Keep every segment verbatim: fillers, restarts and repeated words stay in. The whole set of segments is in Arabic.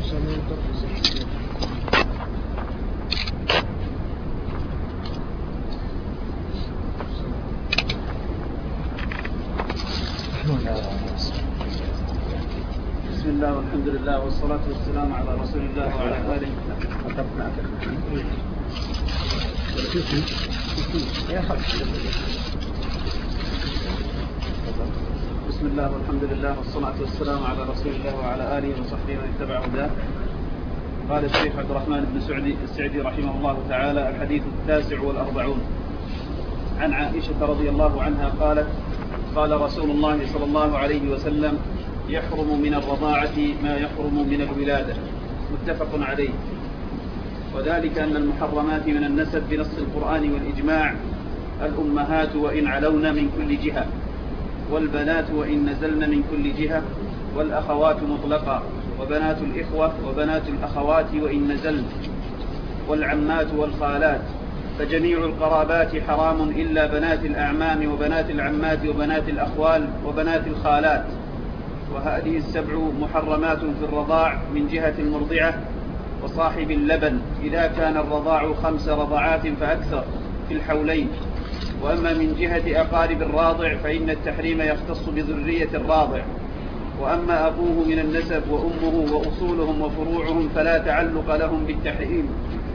بسم الله والحمد لله والصلاة والسلام على رسول الله وعلى آله. بسم الله والحمد لله والصلاة والسلام على رسول الله وعلى آله وصحبه من اتبع هداه. قال الشيخ عبد الرحمن بن سعدي السعدي رحمه الله تعالى: الحديث التاسع والأربعون. عن عائشة رضي الله عنها قالت: قال رسول الله صلى الله عليه وسلم: يحرم من الرضاعة ما يحرم من الولادة. متفق عليه. وذلك أن المحرمات من النسب بنص القرآن والإجماع الأمهات وإن علون من كل جهة، والبنات وإن نزلن من كل جهة، والأخوات مطلقا، وبنات الإخوة وبنات الأخوات وإن نزلن، والعمات والخالات، فجميع القرابات حرام إلا بنات الأعمام وبنات العمات وبنات الأخوال وبنات الخالات. وهذه السبع محرمات في الرضاع من جهة المرضعة وصاحب اللبن إذا كان الرضاع خمس رضعات فأكثر في الحولين. وأما من جهة أقارب الراضع فإن التحريم يختص بذرية الراضع. وأما أبوه من النسب وأمه وأصولهم وفروعهم فلا تعلق لهم بالتحريم.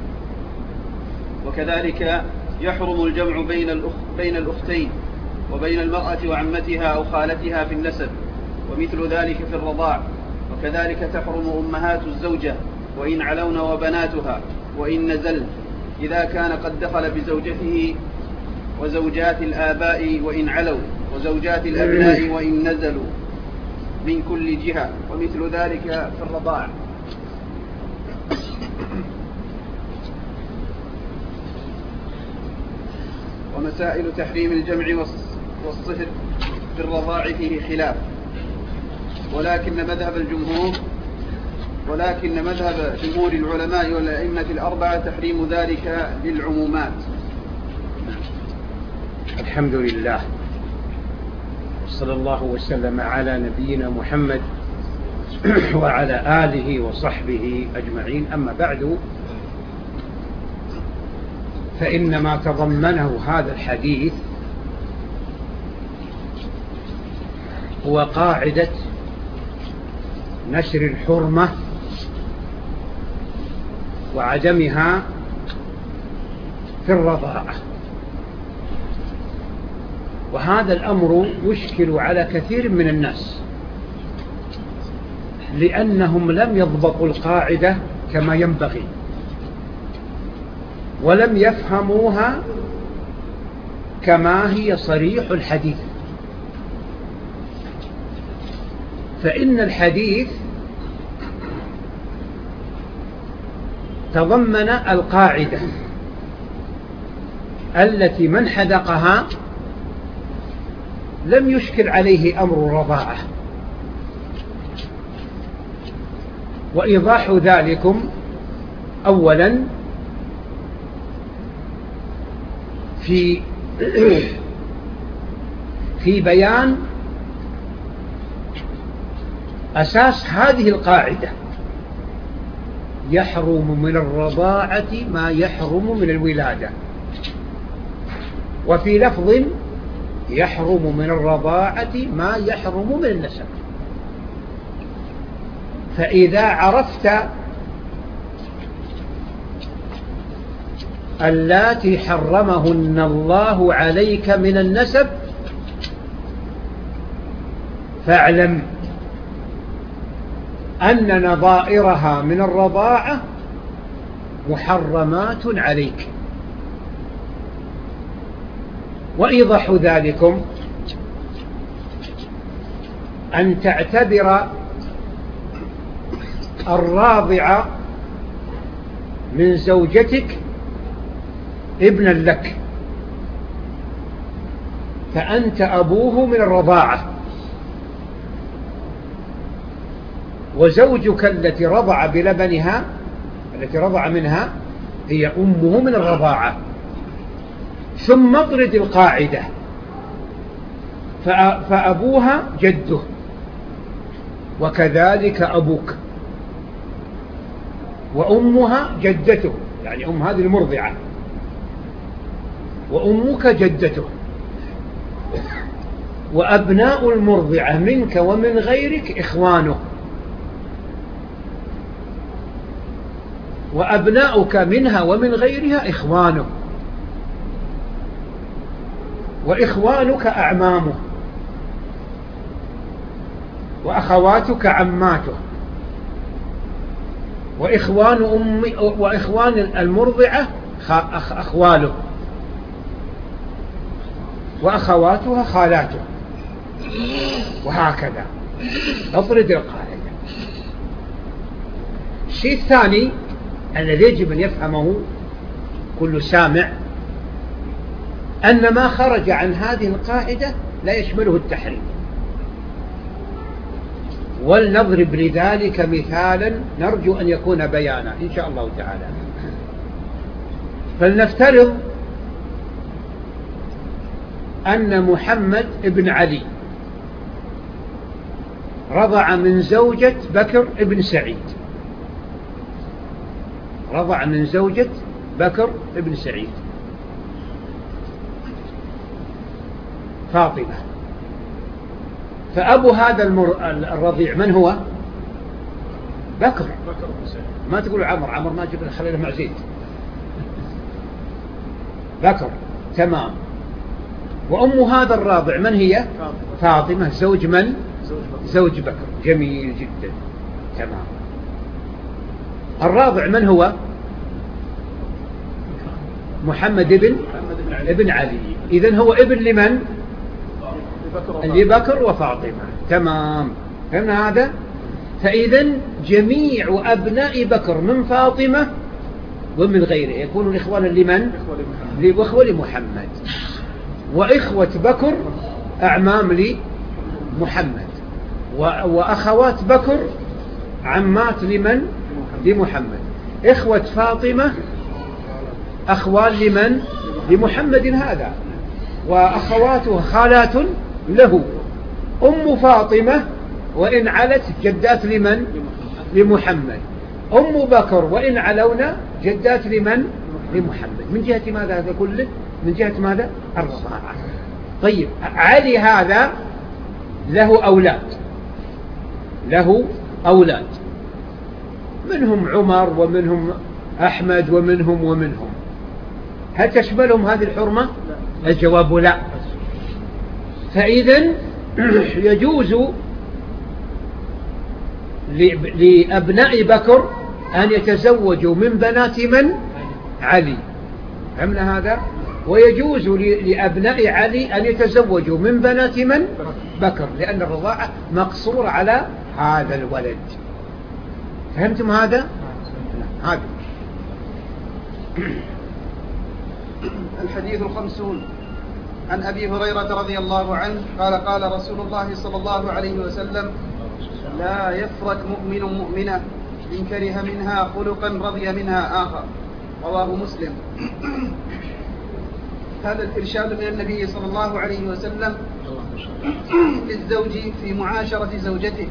وكذلك يحرم الجمع بين الأخ بين الأختين وبين المرأة وعمتها أو خالتها في النسب، ومثل ذلك في الرضاع. وكذلك تحرم أمهات الزوجة وإن علون وبناتها وإن نزل إذا كان قد دخل بزوجته، وزوجات الآباء وإن علوا، وزوجات الأبناء وإن نزلوا من كل جهة، ومثل ذلك في الرضاع. ومسائل تحريم الجمع والصهر في الرضاع فيه خلاف، ولكن مذهب الجمهور ولكن مذهب جمهور العلماء والأئمة الأربعة تحريم ذلك للعمومات. الحمد لله، صلى الله وسلم على نبينا محمد وعلى آله وصحبه أجمعين. أما بعد، فإن ما تضمنه هذا الحديث هو قاعدة نشر الحرمة وعدمها في الرضاعة. وهذا الأمر يشكل على كثير من الناس، لأنهم لم يضبطوا القاعدة كما ينبغي، ولم يفهموها كما هي صريح الحديث. فإن الحديث تضمن القاعدة التي من حدقها لم يشكل عليه أمر الرضاعة. وإيضاح ذلكم أولا في في بيان أساس هذه القاعدة: يحرم من الرضاعة ما يحرم من الولادة. وفي لفظ: يحرم من الرضاعة ما يحرم من النسب. فإذا عرفت اللاتي حرمهن الله عليك من النسب فاعلم أن نظائرها من الرضاعة محرمات عليك. وإيضاح ذلكم أن تعتبر الراضع من زوجتك ابنا لك، فأنت أبوه من الرضاعة، وزوجك التي رضع بلبنها التي رضع منها هي أمه من الرضاعة. ثم اطرد القاعدة، فأبوها جده، وكذلك أبوك. وأمها جدته، يعني أم هذه المرضعة، وأمك جدته، وأبناء المرضعة منك ومن غيرك إخوانه، وأبناؤك منها ومن غيرها إخوانه، وإخوانك أعمامه، وأخواتك عماته، وإخوان أمي وإخوان المرضعة أخواله، وأخواتها خالاته، وهكذا. أطرد القاعدة. الشيء الثاني الذي يجب أن يفهمه كل سامع أن ما خرج عن هذه القاعدة لا يشمله التحريم. ولنضرب لذلك مثالا نرجو أن يكون بيانا إن شاء الله تعالى. فلنفترض أن محمد ابن علي رضع من زوجة بكر ابن سعيد، رضع من زوجة بكر ابن سعيد فاطمة، فأبو هذا الرضيع من هو؟ بكر. ما تقول عمر، عمر ما جبنا خلينا مع زيد. بكر، تمام. وأم هذا الراضع من هي؟ فاطمة زوج من؟ زوج بكر. جميل جدا، تمام. الراضع من هو؟ محمد ابن ابن علي. إذن هو ابن لمن؟ لبكر وفاطمة، تمام. فهمنا هذا؟ فإذن جميع أبناء بكر من فاطمة ومن غيره يكونون إخوانا لمن؟ لإخوة لمحمد. وإخوة بكر أعمام لمحمد، وأخوات بكر عمات لمن؟ لمحمد. إخوة فاطمة أخوال لمن؟ لمحمد هذا. وأخواته خالات له. أم فاطمة وإن علت جدات لمن؟ لمحمد. أم بكر وإن علونا جدات لمن؟ لمحمد. من جهة ماذا هذا كله؟ من جهة ماذا؟ الرضاعة. طيب، علي هذا له أولاد، له أولاد منهم عمر ومنهم أحمد ومنهم ومنهم. هل تشملهم هذه الحرمة؟ الجواب لا. فإذن يجوز لأبناء بكر أن يتزوجوا من بنات من؟ علي. فهمنا هذا؟ ويجوز لأبناء علي أن يتزوجوا من بنات من؟ بكر، لأن الرضاعة مقصورة على هذا الولد. فهمتم هذا؟ هذا الحديث الخمسون. عن أبي هريرة رضي الله عنه قال قال رسول الله صلى الله عليه وسلم: لا يفرق مؤمن مؤمنة إن كره منها خلقا رضي منها آخر. رواه مسلم. هذا الإرشاد من النبي صلى الله عليه وسلم للزوج في معاشرة زوجته.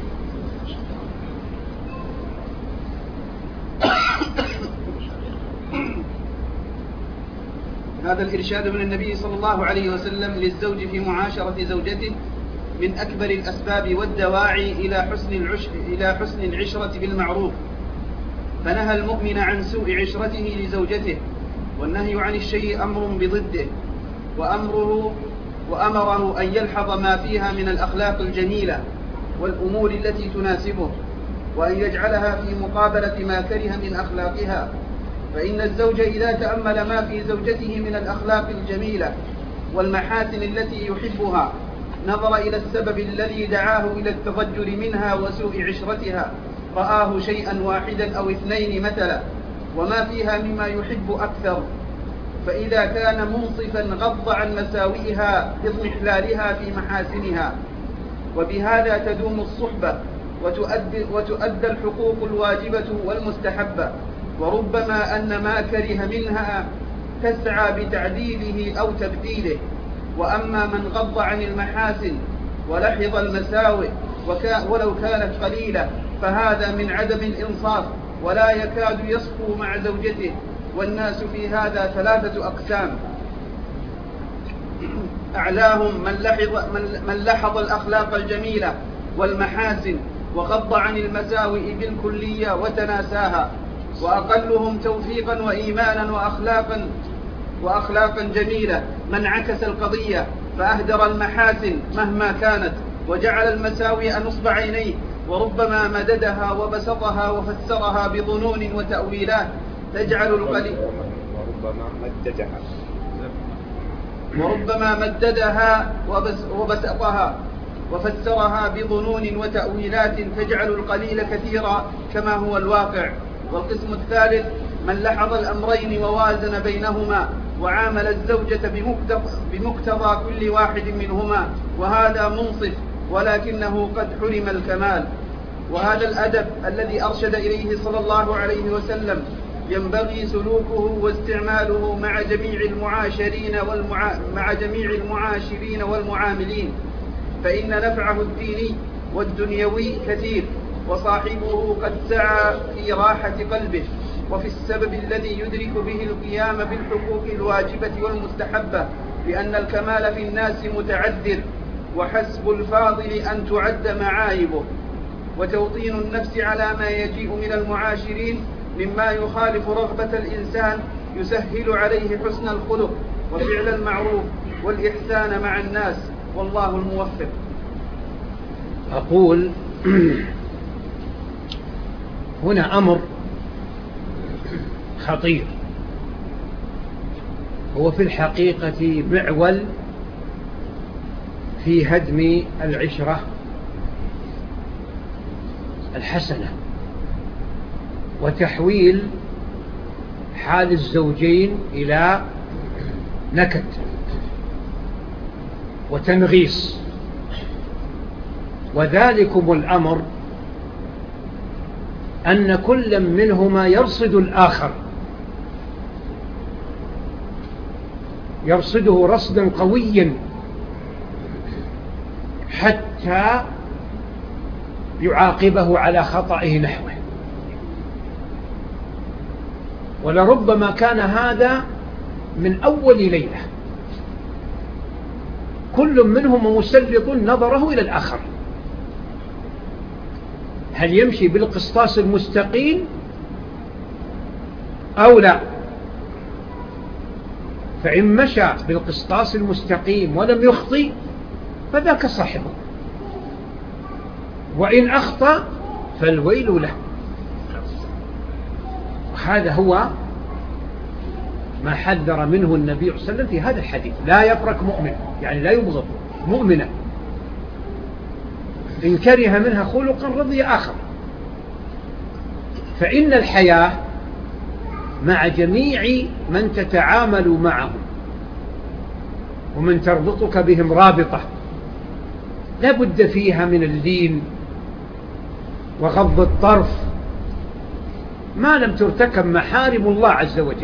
هذا الإرشاد من النبي صلى الله عليه وسلم للزوج في معاشرة زوجته من أكبر الأسباب والدواعي إلى حسن العش... إلى حسن العشرة بالمعروف، فنهى المؤمن عن سوء عشرته لزوجته، والنهي عن الشيء أمر بضده، وأمره وأمره أن يلحظ ما فيها من الأخلاق الجميلة والأمور التي تناسبه، وأن يجعلها في مقابلة ما كره من أخلاقها. فإن الزوج إذا تأمل ما في زوجته من الأخلاق الجميلة والمحاسن التي يحبها نظر إلى السبب الذي دعاه إلى التضجر منها وسوء عشرتها، رآه شيئا واحدا أو اثنين مثلا وما فيها مما يحب أكثر، فإذا كان منصفا غض عن مساوئها باضمحلالها في محاسنها، وبهذا تدوم الصحبة وتؤدي, وتؤدى الحقوق الواجبة والمستحبة. وربما أن ما كره منها تسعى بتعديله أو تبديله. وأما من غض عن المحاسن ولحظ المساوئ ولو كانت قليلة فهذا من عدم الإنصاف ولا يكاد يصفو مع زوجته. والناس في هذا ثلاثة أقسام: أعلاهم من لحظ, من لحظ الأخلاق الجميلة والمحاسن وغض عن المساوئ بالكلية وتناساها، وأقلهم توفيقا وإيمانا وأخلاقا, وأخلاقا جميلة من عكس القضية فأهدر المحاسن مهما كانت وجعل المساوئ نصب عينيه، وربما مددها وبسطها وفسرها بظنون وتأويلات تجعل القليل وربما مددها وربما مددها وبسطها وفسرها بظنون وتأويلات تجعل القليل كثيرا كما هو الواقع. والقسم الثالث من لحظ الأمرين ووازن بينهما وعامل الزوجة بمقتضى كل واحد منهما، وهذا منصف ولكنه قد حرم الكمال. وهذا الأدب الذي أرشد إليه صلى الله عليه وسلم ينبغي سلوكه واستعماله مع جميع المعاشرين والمع... مع جميع المعاشرين والمعاملين، فإن نفعه الديني والدنيوي كثير، وصاحبه قد سعى في راحة قلبه وفي السبب الذي يدرك به القيام بالحقوق الواجبة والمستحبة، لأن الكمال في الناس متعذر، وحسب الفاضل أن تعد معايبه. وتوطين النفس على ما يجيء من المعاشرين مما يخالف رغبة الإنسان يسهل عليه حسن الخلق وفعل المعروف والإحسان مع الناس، والله الموفق. أقول هنا أمر خطير، هو في الحقيقة معول في هدم العشرة الحسنة وتحويل حال الزوجين إلى نكد وتنغيص. وذلكم الأمر أن كل منهما يرصد الآخر، يرصده رصدا قويا حتى يعاقبه على خطئه نحوه. ولربما كان هذا من أول ليلة، كل منهم مسلط نظره إلى الآخر، هل يمشي بالقسطاس المستقيم أو لا؟ فإن مشى بالقسطاس المستقيم ولم يخطئ فذاك صاحبه، وإن أخطأ فالويل له. وهذا هو ما حذر منه النبي صلى الله عليه وسلم في هذا الحديث: لا يفرق مؤمن، يعني لا يبغض مؤمنا، إن كره منها خلقا رضي آخر. فإن الحياة مع جميع من تتعامل معهم ومن تربطك بهم رابطة لا بد فيها من اللين وغض الطرف ما لم ترتكب محارم الله عز وجل.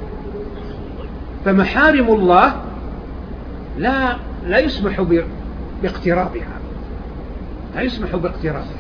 فمحارم الله لا لا يسمح باقترابها، لا يسمح باقترابها.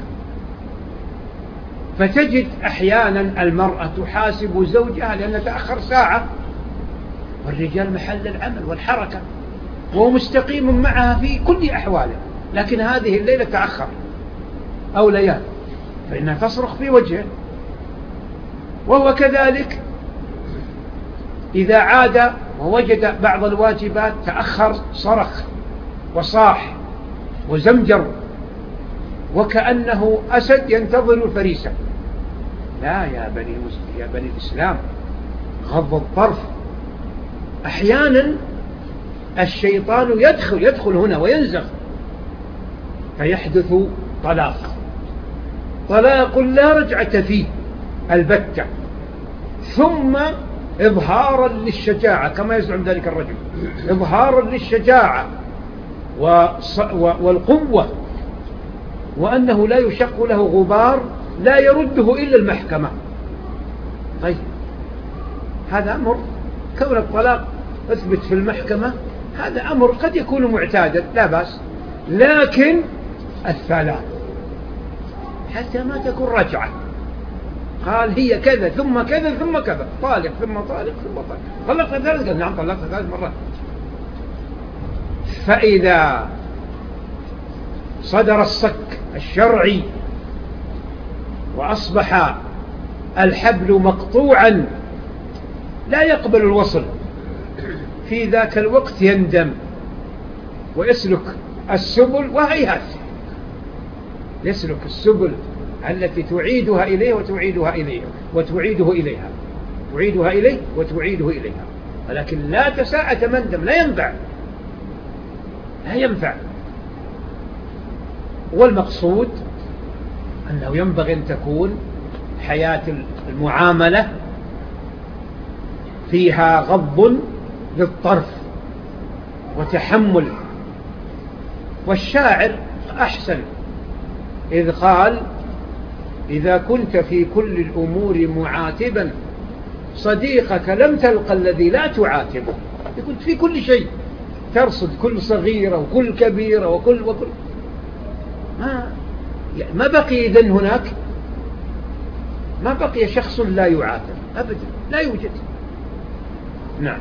فتجد أحيانا المرأة تحاسب زوجها لأنه تأخر ساعة، والرجال محل العمل والحركة وهو مستقيم معها في كل أحواله، لكن هذه الليلة تأخر أو ليال فإنها تصرخ في وجهه. وهو كذلك إذا عاد ووجد بعض الواجبات تأخر صرخ وصاح وزمجر وكأنه أسد ينتظر الفريسة. لا يا بني يا بني الإسلام، غض الطرف. أحيانا الشيطان يدخل يدخل هنا وينزغ فيحدث طلاق، طلاق لا رجعة فيه البتة، ثم إظهارا للشجاعة كما يزعم ذلك الرجل، إظهارا للشجاعة والقوة، وأنه لا يشق له غبار لا يرده إلا المحكمة. طيب هذا أمر، كون الطلاق أثبت في المحكمة هذا أمر قد يكون معتادا لا بأس، لكن الثلاث حتى ما تكون رجعة قال هي كذا ثم كذا ثم كذا، طالق ثم طالق ثم طالق. طلقت ثلاث؟ قال نعم طلقت ثلاث مرات. فإذا صدر الصك الشرعي وأصبح الحبل مقطوعا لا يقبل الوصل، في ذاك الوقت يندم ويسلك السبل وهيهات، يسلك السبل التي تعيدها إليه وتعيدها إليه وتعيده إليها، تعيدها إليه وتعيده إليها، ولكن لا تساء تمندم، لا ينفع، لا ينفع. والمقصود أنه ينبغي أن تكون حياة المعاملة فيها غض للطرف وتحمل. والشاعر أحسن إذ قال إذا كنت في كل الأمور معاتبا صديقك لم تلق الذي لا تعاتبه. كنت في كل شيء ترصد كل صغيرة وكل كبيرة وكل وكل ما ما بقي إذن هناك، ما بقي شخص لا يعاتب أبدا، لا يوجد. نعم.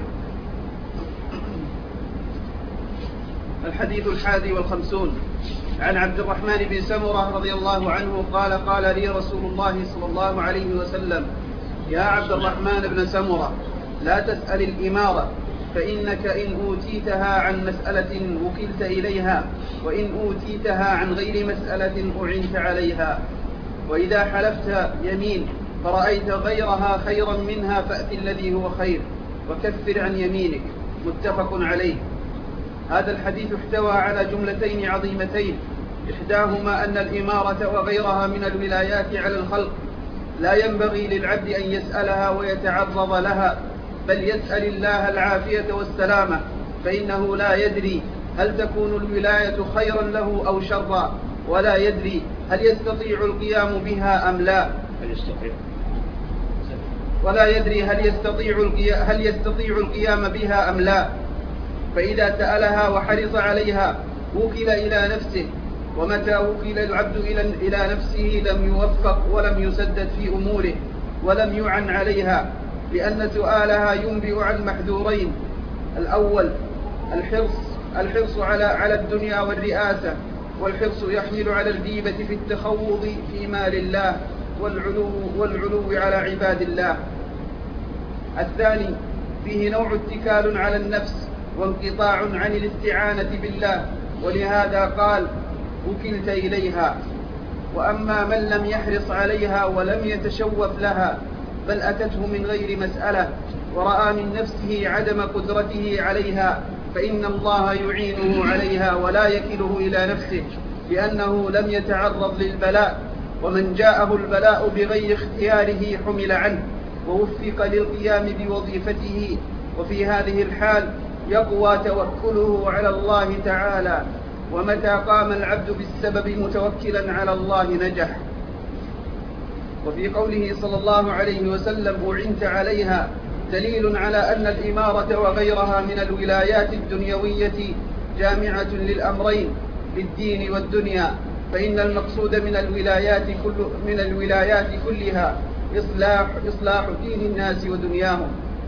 الحديث الحادي والخمسون عن عبد الرحمن بن سمرة رضي الله عنه قال قال لي رسول الله صلى الله عليه وسلم يا عبد الرحمن بن سمرة لا تسأل الإمارة، فإنك إن أوتيتها عن مسألة وكلت إليها، وإن أوتيتها عن غير مسألة أعنت عليها. وإذا حلفت يمين فرأيت غيرها خيرا منها فأت الذي هو خير وكفر عن يمينك. متفق عليه. هذا الحديث احتوى على جملتين عظيمتين، إحداهما أن الإمارة وغيرها من الولايات على الخلق لا ينبغي للعبد أن يسألها ويتعرض لها، بل يسأل الله العافية والسلامة، فإنه لا يدري هل تكون الولاية خيرا له أو شرا، ولا يدري هل يستطيع القيام بها أم لا، ولا يدري هل يستطيع هل يستطيع القيام بها أم لا. فإذا سألها وحرص عليها وكل إلى نفسه، ومتى وكل العبد إلى نفسه لم يوفق ولم يسدد في أموره ولم يعن عليها، لأن سؤالها ينبئ عن محذورين: الأول الحرص الحرص على على الدنيا والرئاسة، والحرص يحمل على الغيبة في التخوض في مال الله والعلو, والعلو على عباد الله. الثاني فيه نوع اتكال على النفس وانقطاع عن الاستعانة بالله، ولهذا قال وكلت إليها. وأما من لم يحرص عليها ولم يتشوف لها، بل أتته من غير مسألة ورأى من نفسه عدم قدرته عليها، فإن الله يعينه عليها ولا يكله إلى نفسه، لأنه لم يتعرض للبلاء. ومن جاءه البلاء بغير اختياره حمل عنه ووفق للقيام بوظيفته، وفي هذه الحال يقوى توكله على الله تعالى، ومتى قام العبد بالسبب متوكلا على الله نجح. وفي قوله صلى الله عليه وسلم أعنت عليها دليل على أن الإمارة وغيرها من الولايات الدنيوية جامعة للأمرين للدين والدنيا، فإن المقصود من الولايات كل من الولايات كلها إصلاح إصلاح دين الناس ودنياهم.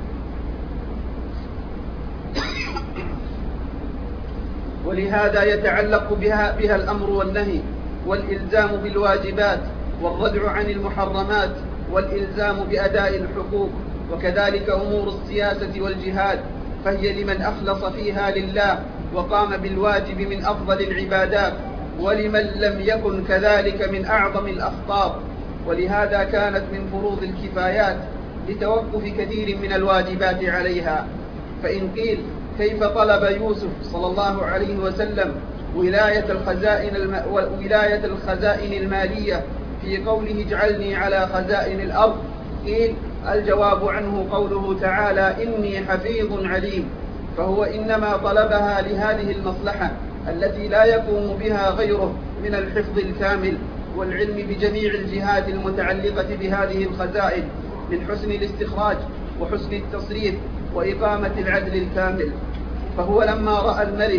ولهذا يتعلق بها, بها الأمر والنهي، والإلزام بالواجبات، والردع عن المحرمات، والإلزام بأداء الحقوق، وكذلك أمور السياسة والجهاد، فهي لمن أخلص فيها لله وقام بالواجب من أفضل العبادات، ولمن لم يكن كذلك من أعظم الأخطار. ولهذا كانت من فروض الكفايات لتوقف كثير من الواجبات عليها. فإن قيل كيف طلب يوسف صلى الله عليه وسلم ولاية الخزائن, الم... ولاية الخزائن المالية في قوله اجعلني على خزائن الأرض، قيل الجواب عنه قوله تعالى إني حفيظ عليم، فهو إنما طلبها لهذه المصلحة التي لا يقوم بها غيره من الحفظ الكامل والعلم بجميع الجهات المتعلقة بهذه الخزائن، من حسن الاستخراج وحسن التصريف وإقامة العدل الكامل. فهو لما رأى الملك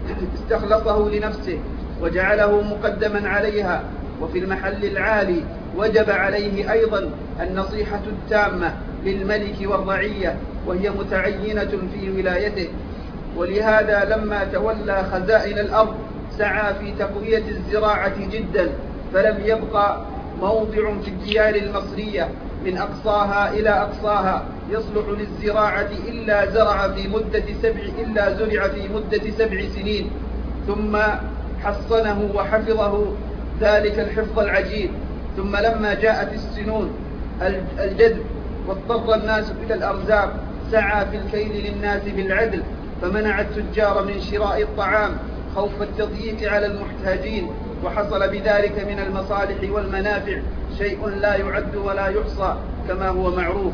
استخلصه لنفسه وجعله مقدما عليها وفي المحل العالي وجب عليه أيضا النصيحة التامة للملك والرعية، وهي متعينة في ولايته. ولهذا لما تولى خزائن الأرض سعى في تقوية الزراعة جدا، فلم يبقى موضع في الديار المصرية من أقصاها إلى أقصاها يصلح للزراعة إلا زرع في مدة سبع إلا زرع في مدة سبع سنين، ثم حصنه وحفظه ذلك الحفظ العجيب. ثم لما جاءت السنون الجدب واضطر الناس إلى الأرزاق سعى في الكيل للناس بالعدل، فمنع التجار من شراء الطعام خوف التضييق على المحتاجين، وحصل بذلك من المصالح والمنافع شيء لا يعد ولا يحصى كما هو معروف.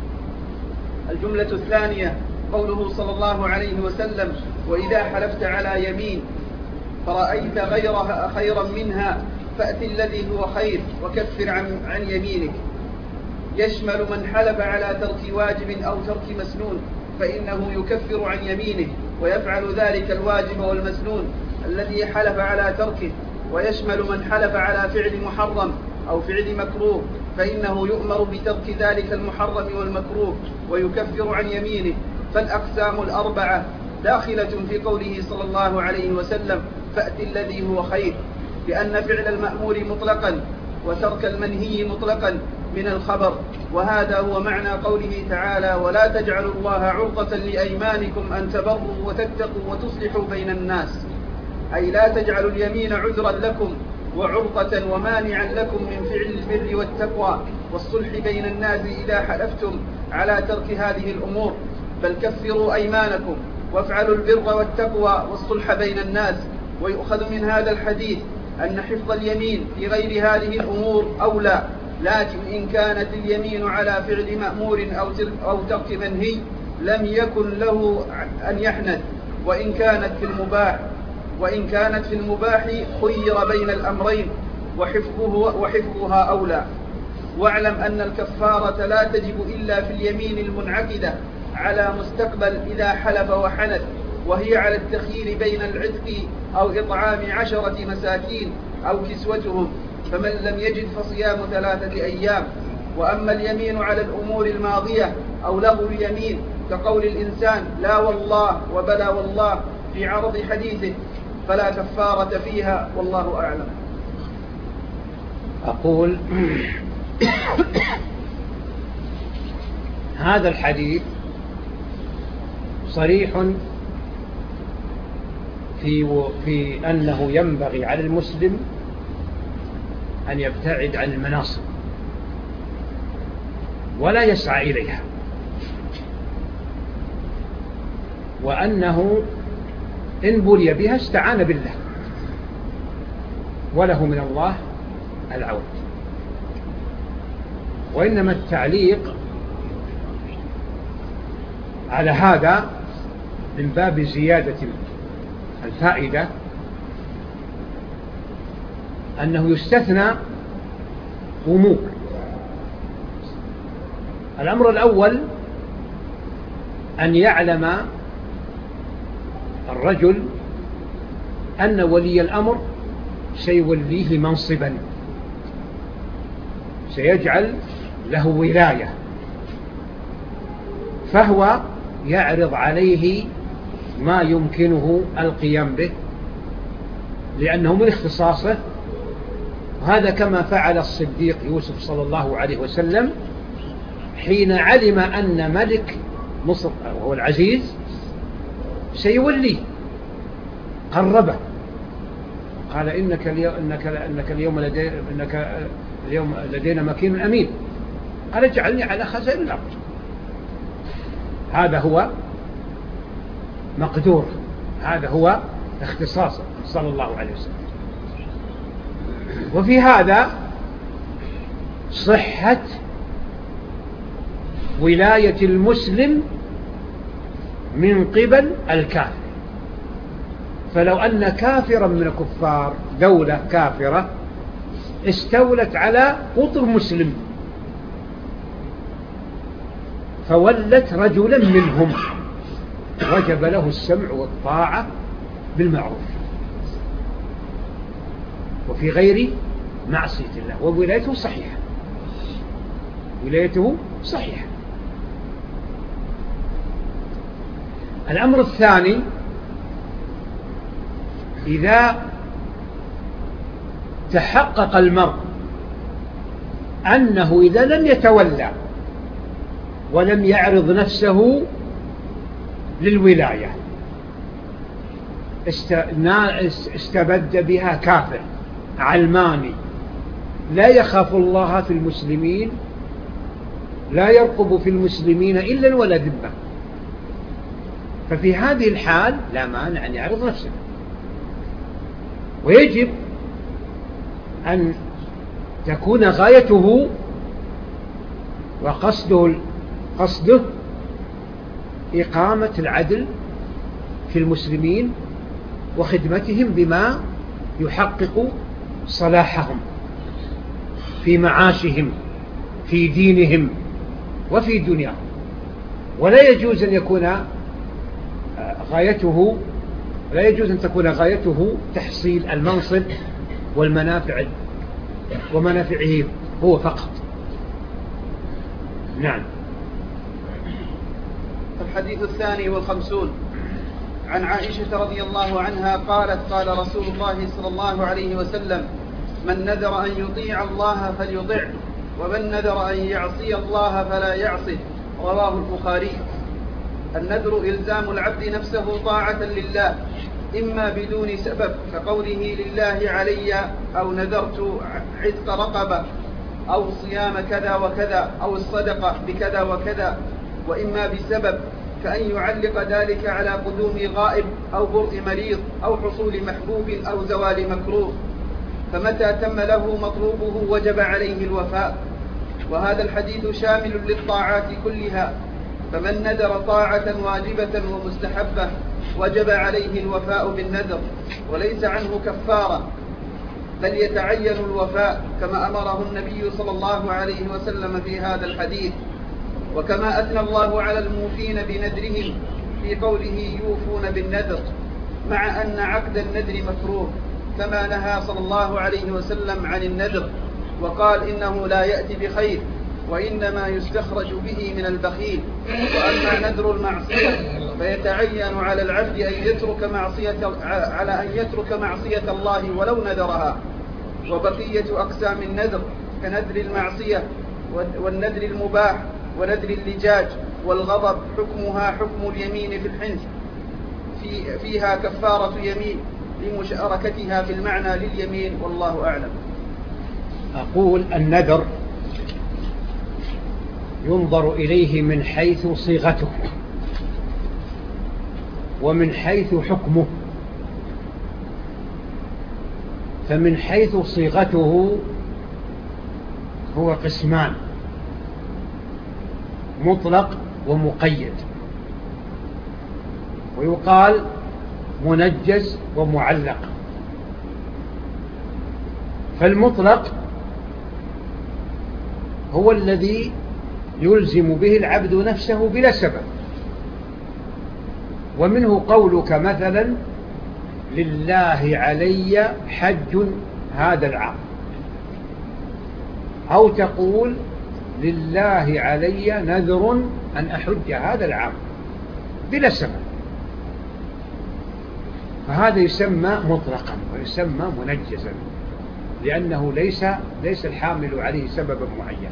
الجملة الثانية قوله صلى الله عليه وسلم: وإذا حلفت على يمين فرأيت غيرها خيرا منها فأت الذي هو خير وكفر عن, عن يمينك. يشمل من حلف على ترك واجب أو ترك مسنون فإنه يكفر عن يمينه ويفعل ذلك الواجب والمسنون الذي حلف على تركه، ويشمل من حلف على فعل محرم أو فعل مكروه فإنه يؤمر بترك ذلك المحرم والمكروه ويكفر عن يمينه. فالأقسام الأربعة داخلة في قوله صلى الله عليه وسلم: فأت الذي هو خير، لأن فعل المأمور مطلقا وترك المنهي مطلقا من الخبر، وهذا هو معنى قوله تعالى: ولا تجعلوا الله عرضة لأيمانكم أن تبروا وتتقوا وتصلحوا بين الناس، أي لا تجعلوا اليمين عذرا لكم وعرضة ومانعا لكم من فعل البر والتقوى والصلح بين الناس إذا حلفتم على ترك هذه الأمور، بل كفروا أيمانكم وافعلوا البر والتقوى والصلح بين الناس. ويؤخذ من هذا الحديث أن حفظ اليمين في غير هذه الأمور أولى، لكن إن كانت اليمين على فعل مأمور أو ترك منهي لم يكن له أن يحنث، وإن كانت في المباح وإن كانت في المباح خير بين الأمرين وحفظه وحفظها أولى. واعلم أن الكفارة لا تجب إلا في اليمين المنعقدة على مستقبل إذا حلف وحنث، وهي على التخيير بين العتق أو إطعام عشرة مساكين أو كسوتهم، فمن لم يجد فصيام ثلاثة أيام. وأما اليمين على الأمور الماضية أو لغو اليمين كقول الإنسان لا والله وبلا والله في عرض حديثه فلا كفارة فيها، والله أعلم. أقول هذا الحديث صريح في في أنه ينبغي على المسلم أن يبتعد عن المناصب ولا يسعى إليها، وأنه إن بلي بها استعان بالله وله من الله العون. وإنما التعليق على هذا من باب زيادة الفائدة أنه يستثنى أمور. الأمر الأول أن يعلم الرجل أن ولي الأمر سيوليه منصبا، سيجعل له ولاية، فهو يعرض عليه ما يمكنه القيام به لأنه من اختصاصه. وهذا كما فعل الصديق يوسف صلى الله عليه وسلم حين علم أن ملك مصر وهو العزيز سيوليه، قربه قال إنك اليوم, إنك إنك اليوم, لدي إنك اليوم لدينا مكين أمين، قال اجعلني على خزائن الأرض. هذا هو مقدور، هذا هو اختصاصه صلى الله عليه وسلم. وفي هذا صحة ولاية المسلم من قبل الكافر. فلو أن كافرا من الكفار، دولة كافرة استولت على قطر مسلم فولت رجلا منهم وجب له السمع والطاعة بالمعروف. وفي غير معصية الله، وولايته صحيحة، ولايته صحيحة. الأمر الثاني، إذا تحقق المرء أنه إذا لم يتولى ولم يعرض نفسه للولاية استبد بها كافر علماني لا يخاف الله في المسلمين، لا يرقب في المسلمين إلا ولا ذمة، ففي هذه الحال لا مانع أن يعرض نفسه، ويجب أن تكون غايته وقصده قصده إقامة العدل في المسلمين وخدمتهم بما يحقق صلاحهم في معاشهم في دينهم وفي دنياهم. ولا يجوز أن يكون غايته لا يجوز أن تكون غايته تحصيل المنصب والمنافع ومنافعه هو فقط. نعم. الحديث الثاني والخمسون عن عائشة رضي الله عنها قالت قال رسول الله صلى الله عليه وسلم: من نذر أن يطيع الله فليطع، ومن نذر أن يعصي الله فلا يعصه. رواه البخاري. النذر إلزام العبد نفسه طاعة لله، إما بدون سبب كقوله لله علي، أو نذرت عتق رقبة، أو صيام كذا وكذا، أو الصدقة بكذا وكذا، وإما بسبب كأن يعلق ذلك على قدوم غائب أو برء مريض أو حصول محبوب أو زوال مكروه، فمتى تم له مطلوبه وجب عليه الوفاء. وهذا الحديث شامل للطاعات كلها، فمن نذر طاعة واجبة ومستحبة وجب عليه الوفاء بالنذر وليس عنه كفارة، بل يتعين الوفاء كما أمره النبي صلى الله عليه وسلم في هذا الحديث، وكما أثنى الله على الموفين بنذرهم في قوله يوفون بالنذر، مع أن عقد النذر مكروه، كما نهى صلى الله عليه وسلم عن النذر وقال إنه لا يأتي بخير وإنما يستخرج به من البخيل. وأما نذر المعصية فيتعين على العبد أن يترك معصية على أن يترك معصية الله ولو نذرها. وبقية أقسام النذر كنذر المعصية والنذر المباح ونذر اللجاج والغضب حكمها حكم اليمين في الحنث، في فيها كفارة يمين لمشاركتها في المعنى لليمين، والله أعلم. أقول النذر ينظر إليه من حيث صيغته ومن حيث حكمه. فمن حيث صيغته هو قسمان: مطلق ومقيد، ويقال منجز ومعلق. فالمطلق هو الذي يلزم به العبد نفسه بلا سبب، ومنه قولك مثلا لله علي حج هذا العام، أو تقول لله علي نذر أن أحج هذا العام بلا سبب، فهذا يسمى مطلقا ويسمى منجزا، لأنه ليس ليس الحامل عليه سببا معين،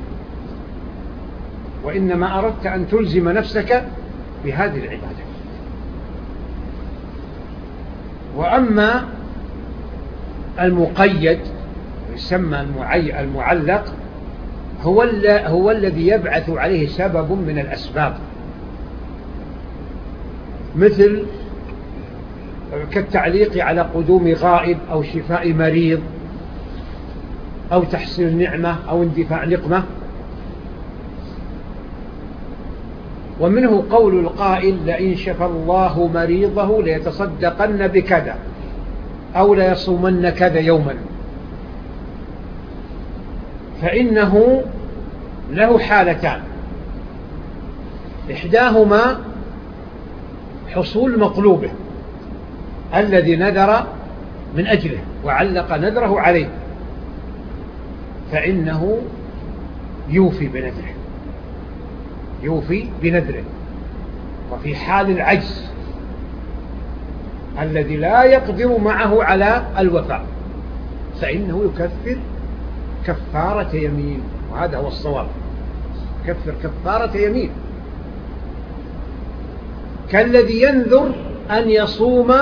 وإنما أردت أن تلزم نفسك بهذه العبادة. وأما المقيد يسمى المعلق هو هو الذي يبعث عليه سبب من الأسباب، مثل كالتعليق على قدوم غائب أو شفاء مريض أو تحصيل نعمة أو اندفاع نقمة. ومنه قول القائل لئن شفى الله مريضه ليتصدقن بكذا أو ليصومن كذا يوما، فإنه له حالتان: إحداهما حصول مطلوبه الذي نذر من أجله وعلق نذره عليه، فإنه يوفي بنذره يوفي بنذره وفي حال العجز الذي لا يقدر معه على الوفاء فإنه يكفر كفارة يمين، وهذا هو الصواب، يكفر كفارة يمين. كالذي ينذر أن يصوم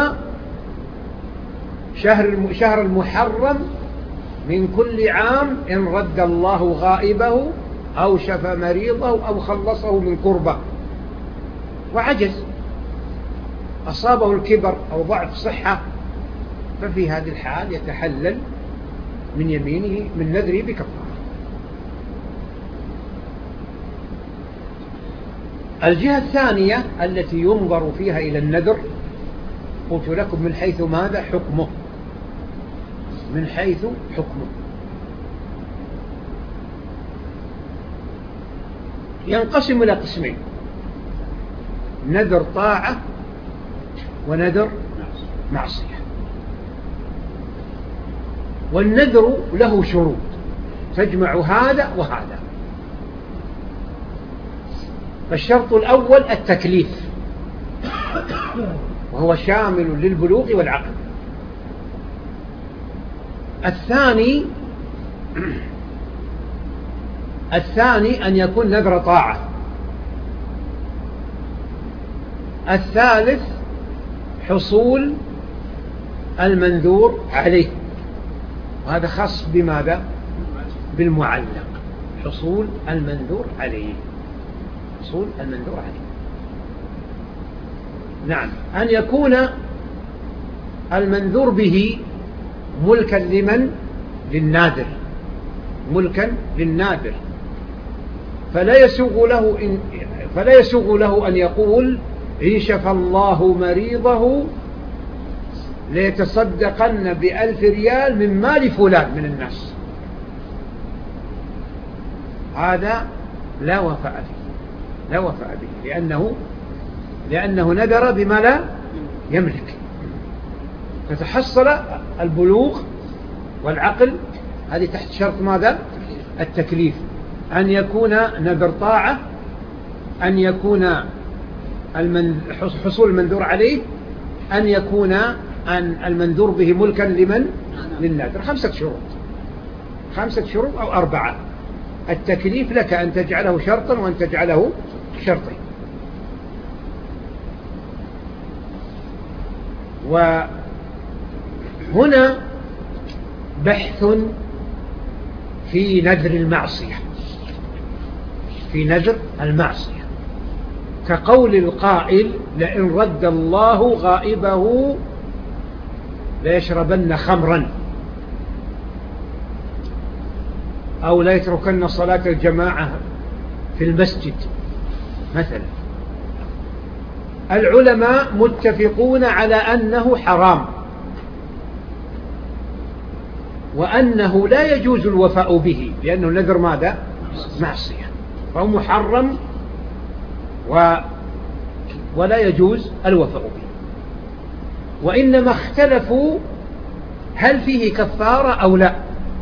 شهر شهر المحرم من كل عام إن رد الله غائبه أو شفى مريضه أو خلصه من كربة، وعجز، أصابه الكبر أو ضعف صحة، ففي هذه الحال يتحلل من يمينه من نذره بكفارة. الجهة الثانية التي ينظر فيها إلى النذر قلت لكم من حيث ماذا حكمه، من حيث حكمه ينقسم إلى قسمين: نذر طاعة ونذر معصية. والنذر له شروط تجمع هذا وهذا. فالشرط الأول التكليف، وهو شامل للبلوغ والعقل. الثاني الثاني أن يكون نذر طاعة. الثالث حصول المنذور عليه، وهذا خاص بماذا؟ بالمعلق، حصول المنذور عليه، حصول المنذور عليه. نعم، أن يكون المنذور به ملكا لمن؟ للناذر، ملكا للناذر، فلا يسوغ له إن فلا يسوغ له أن يقول إن شفى الله مريضه ليتصدقن بألف ريال من مال فلان من الناس، هذا لا وفاء فيه، لا وفاء به، لأنه لأنه نذر بما لا يملك. فتحصل البلوغ والعقل، هذه تحت شرط ماذا؟ التكليف. أن يكون نذر طاعة، أن يكون حصول المنذور عليه، أن يكون أن المنذور به ملكا لمن؟ للناذر. خمسة شروط، خمسة شروط أو أربعة. التكليف لك أن تجعله شرطا وأن تجعله شرطين. وهنا بحث في نذر المعصية، في نذر المعصية، كقول القائل لئن رد الله غائبه ليشربن خمرا، أو لا يتركن صلاة الجماعة في المسجد مثلا. العلماء متفقون على أنه حرام، وأنه لا يجوز الوفاء به، لأنه نذر ماذا؟ معصية، فهو محرم و ولا يجوز الوفاء به. وإنما اختلفوا هل فيه كفارة أو لا،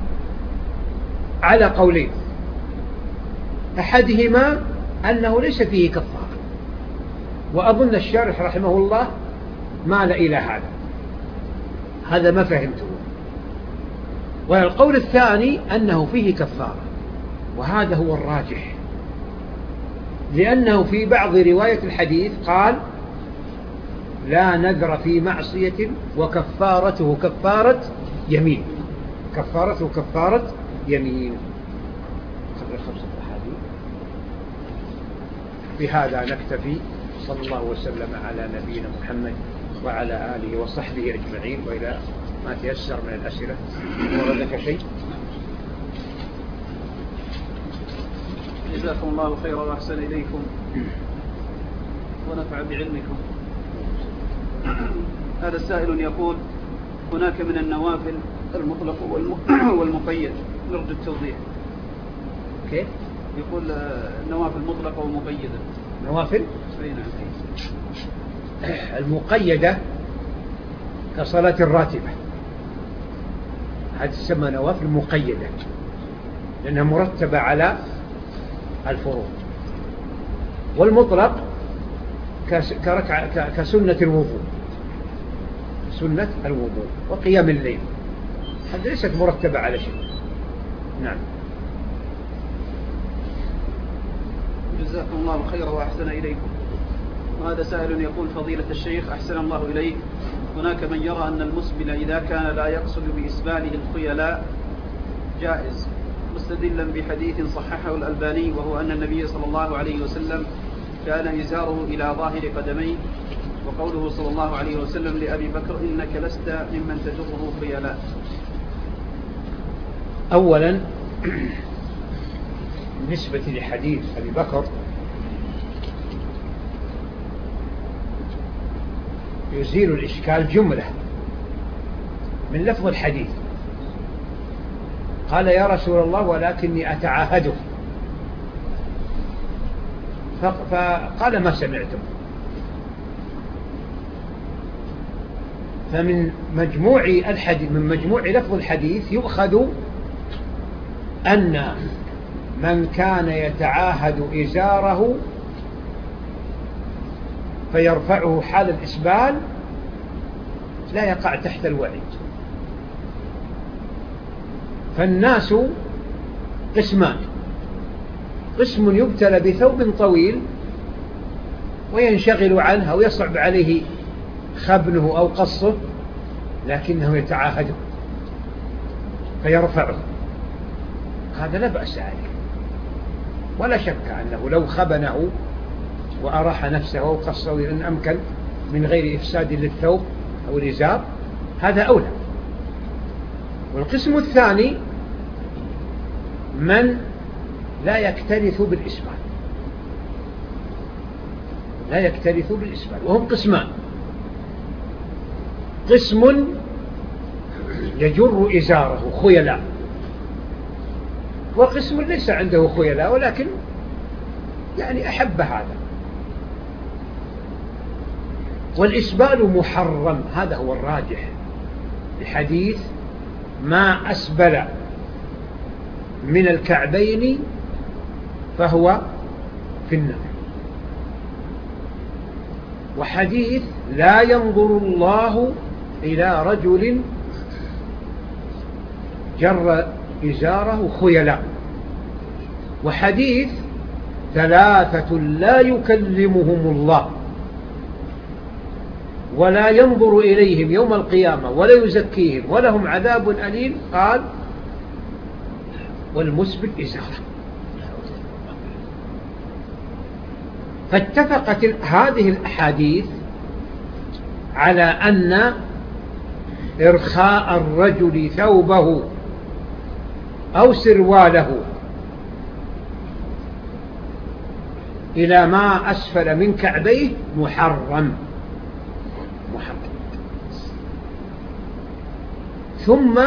على قولين: أحدهما أنه ليس فيه كفارة، وأظن الشارح رحمه الله مال إلى هذا، هذا ما فهمته. والقول الثاني أنه فيه كفارة، وهذا هو الراجح، لأنه في بعض رواية الحديث قال: لا نذر في معصية وكفارته كفارة يمين، كفارته كفارة يمين. بهذا نكتفي، صلى الله وسلم على نبينا محمد وعلى آله وصحبه أجمعين. وإلى ما تيسر من الأسئلة. ورد شيء؟ جزاكم الله خيرا وأحسن إليكم ونفع بعلمكم. هذا السائل يقول: هناك من النوافل المطلق والمقيد، نرجو التوضيح. كيف؟ يقول النوافل مطلقة ومقيدة. نوافل؟ أي نعم. المقيدة كصلاة الراتبة، هذه تسمى نوافل مقيدة، لأنها مرتبة على الفروض. والمطلق كركعة كسنة الوضوء، سنة الوضوء وقيام الليل، هذه ليست مرتبة على شيء. نعم. جزاكم الله خيرا وأحسن إليكم. وهذا سائل يقول: فضيلة الشيخ أحسن الله إليك، هناك من يرى أن المسبل إذا كان لا يقصد بإسباله الخيلاء جائز، مستدلا بحديث صححه الألباني، وهو أن النبي صلى الله عليه وسلم كان إزاره إلى ظاهر قدميه، وقوله صلى الله عليه وسلم لأبي بكر: إنك لست ممن تجره خيلاء. أولا بالنسبة لحديث أبي بكر، يزيل الإشكال جملة من لفظ الحديث. قال: يا رسول الله ولكني أتعاهده، فقال: ما سمعتم. فمن مجموع الحديث من مجموع لفظ الحديث يؤخذ أن من كان يتعاهد إزاره فيرفعه حال الإسبال لا يقع تحت الوعيد. فالناس قسمان: قسم يبتلى بثوب طويل وينشغل عنه أو يصعب عليه خبنه أو قصه، لكنه يتعاهده فيرفعه، هذا لا بأس عليه، ولا شك أنه لو خبنه وأراح نفسه أو قصه إن أمكن من غير إفساد للثوب أو الإزار هذا أولى. والقسم الثاني من لا يكترث بالإسبال، لا يكترث بالإسبال، وهم قسمان: قسم يجر إزاره خيلاء، وقسم ليس عنده خيلاء ولكن يعني أحب هذا. والإسبال محرم، هذا هو الراجح الحديث: ما أسبل من الكعبين فهو في النار. وحديث: لا ينظر الله إلى رجل جر إزاره خيلاء. وحديث: ثلاثة لا يكلمهم الله ولا ينظر إليهم يوم القيامة ولا يزكيهم ولهم عذاب أليم. قال: والمسبل إزاره. فاتفقت هذه الأحاديث على أن إرخاء الرجل ثوبه أو سرواله إلى ما أسفل من كعبيه محرم محرم. ثم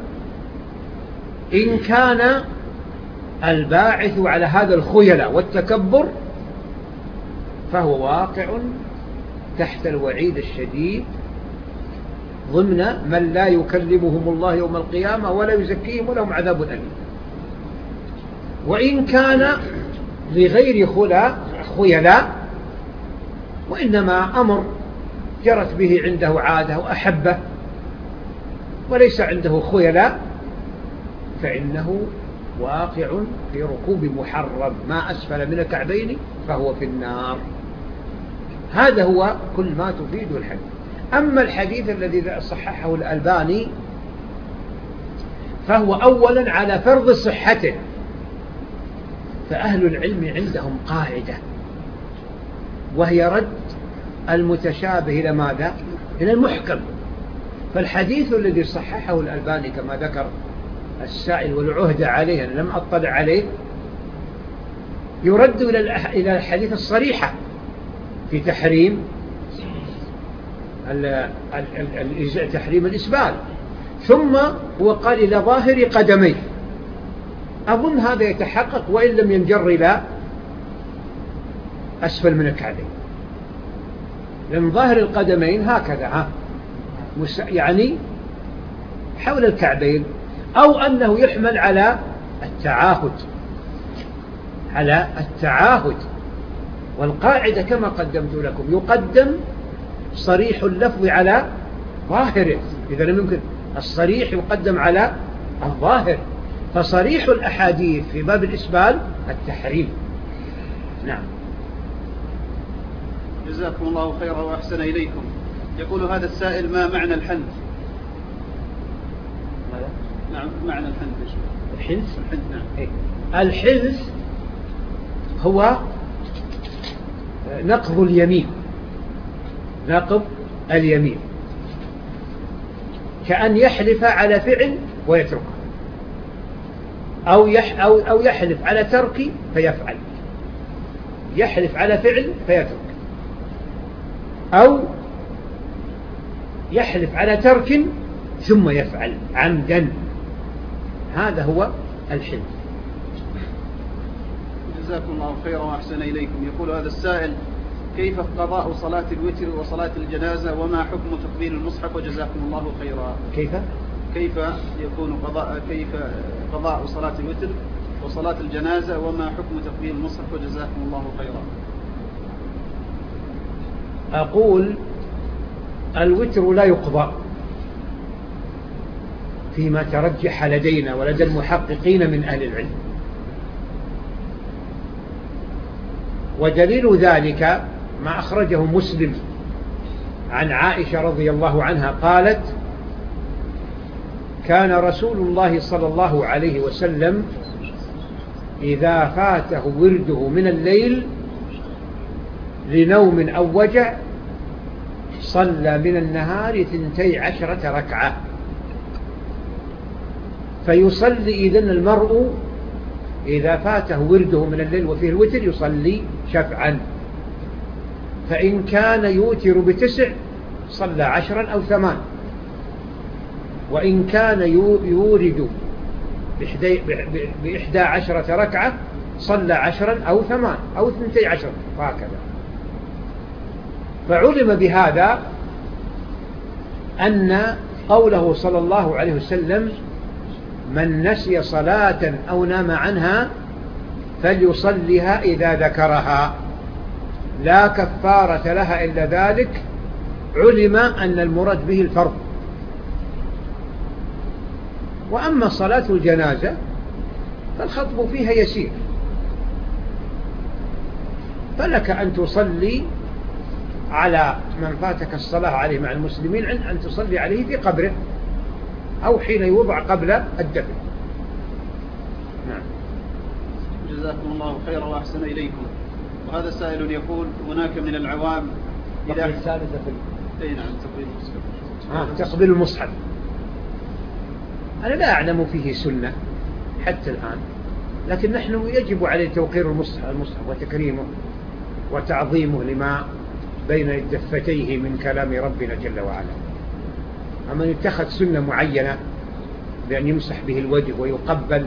إن كان الباعث على هذا الخيلاء والتكبر فهو واقع تحت الوعيد الشديد ضمن من لا يكلمهم الله يوم القيامة ولا يزكيهم ولهم عذاب أليم. وإن كان لغير خيلاء وإنما أمر جرت به عنده عادة وأحبه وليس عنده خيلاء فإنه واقع في ركوب محرم، ما أسفل من الكعبين فهو في النار. هذا هو كل ما تفيد الحديث. أما الحديث الذي صححه الألباني فهو أولا على فرض صحته، فأهل العلم عندهم قاعدة وهي رد المتشابه إلى ماذا؟ إلى المحكم. فالحديث الذي صححه الألباني كما ذكر السائل والعهد عليه أنا لم أطلع عليه يرد إلى الحديث الصريحة في تحريم تحريم الإسبال، ثم هو قال إلى ظاهر قدميه. أظن هذا يتحقق وإن لم ينجر إلى أسفل من الكعبين، لأن ظاهر القدمين هكذا ها يعني حول الكعبين، أو أنه يحمل على التعاهد، على التعاهد. والقاعدة كما قدمت لكم، يقدم صريح اللفظ على ظاهره، إذا لم يمكن الصريح يقدم على الظاهر، فصريح الأحاديث في باب الإسبال التحريم. نعم. جزاكم الله خيرا وأحسن إليكم. يقول هذا السائل: ما معنى الحنث؟ نعم، معنى الحنث. الحنث؟ الحنث نعم. إيه؟ الحنث هو نقض اليمين، نقض اليمين، كأن يحلف على فعل ويتركه، أو يح أو أو يحلف على ترك فيفعل، يحلف على فعل فيترك، أو يحلف على ترك ثم يفعل عمدا. هذا هو الحلف. جزاكم الله خيرا وأحسن إليكم. يقول هذا السائل: كيف قضاء صلاة الوتر وصلاة الجنازة، وما حكم تقبيل المصحف؟ وجزاكم الله خيرا. كيف كيف يكون قضاء كيف قضاء صلاة الوتر وصلاة الجنازة، وما حكم تقبيل المصحف؟ وجزاكم الله خيرا. أقول الوتر لا يقضى فيما ترجح لدينا ولدى المحققين من أهل العلم، ودليل ذلك ما أخرجه مسلم عن عائشة رضي الله عنها قالت: كان رسول الله صلى الله عليه وسلم إذا فاته ورده من الليل لنوم أو وجع صلى من النهار ثنتي عشرة ركعة. فيصلي إذن المرء إذا فاته ورده من الليل وفيه الوتر يصلي شفعا، فإن كان يوتر بتسع صلى عشرا أو ثمان، وإن كان يورد بإحدى عشرة ركعة صلى عشرا أو ثمان أو ثنتي عشر، وهكذا. فعلم بهذا أن قوله صلى الله عليه وسلم: من نسي صلاة أو نام عنها فليصلها إذا ذكرها لا كفارة لها إلا ذلك، علم أن المراد به الفرض. وأما صلاة الجنازة فالخطب فيها يسير، فلك أن تصلي على من فاتك الصلاة عليه مع المسلمين أن تصلي عليه في قبره أو حين يوضع قبل الدفن. نعم. جزاكم الله خيرا وأحسن إليكم. وهذا سائل يقول: هناك من العوام إذا الثالثة في أي نعم تقبيل المصحف. آه تقبيل المصحف أنا لا أعلم فيه سنة حتى الآن، لكن نحن يجب عليه توقير المصحف, المصحف وتكريمه وتعظيمه لما بين الدفتيه من كلام ربنا جل وعلا. أما يتخذ سنة معينة بأن يمسح به الوجه ويقبل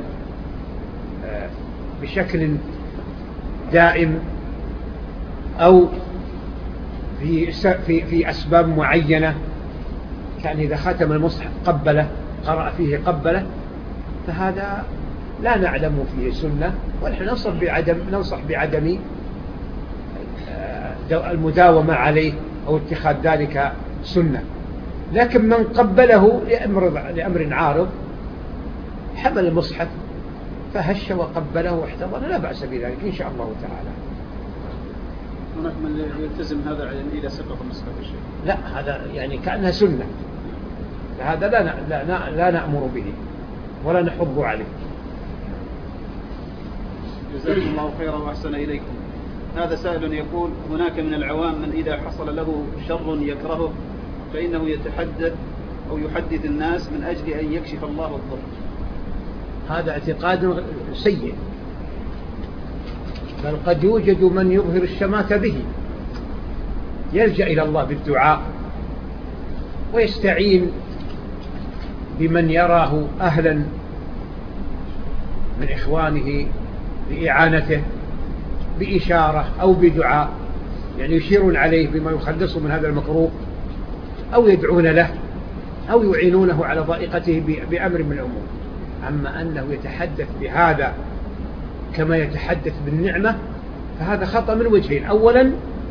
بشكل دائم، أو في في في أسباب معينة، كان إذا ختم المصحف قبله، قرأ فيه قبله، فهذا لا نعلم فيه سنة، ونحن ننصح بعدم ننصح بعدم المداومة عليه أو اتخاذ ذلك سنة. لكن من قبله لأمر لأمر عارض، حمل المصحف فهش وقبله واحتضن، لا بأس بذلك إن شاء الله تعالى. هناك من يلتزم هذا إذا سقط المصحف الشيء؟ لا، هذا يعني كأنها سنة، هذا لا لا لا نأمر به ولا نحض عليه. جزاكم الله خيرا وأحسن إليكم. هذا سائل يقول: هناك من العوام من إذا حصل له شر يكرهه فإنه يتحدث أو يحدث الناس من أجل أن يكشف الله الضر. هذا اعتقاد سيء، بل قد يوجد من يظهر الشماتة به، يلجأ إلى الله بالدعاء ويستعين بمن يراه أهلا من إخوانه لإعانته بإشارة أو بدعاء، يعني يشيرون عليه بما يخلصه من هذا المكروه، أو يدعون له، أو يعينونه على ضائقته بأمر من الأمور. أما أنه يتحدث بهذا كما يتحدث بالنعمة فهذا خطأ من وجهين. أولا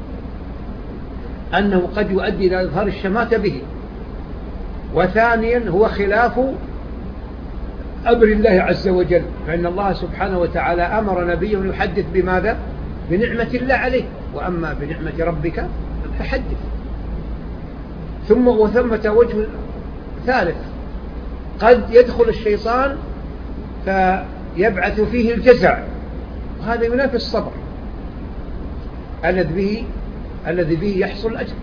أنه قد يؤدي إلى إظهار الشماتة به، وثانيا هو خلاف أمر الله عز وجل، فإن الله سبحانه وتعالى أمر نبيه أن يحدث بماذا؟ بنعمة الله عليه، وأما بنعمة ربك فحدث. ثم وثمة وجه ثالث، قد يدخل الشيطان فيبعث فيه الجزع، وهذا ينافي الصبر الذي به الذي به يحصل الأجر.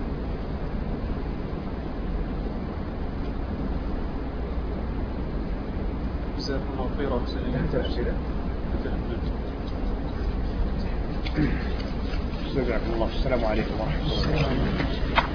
جزاكم الله خيرا. جزاكم الله. السلام عليكم ورحمة الله.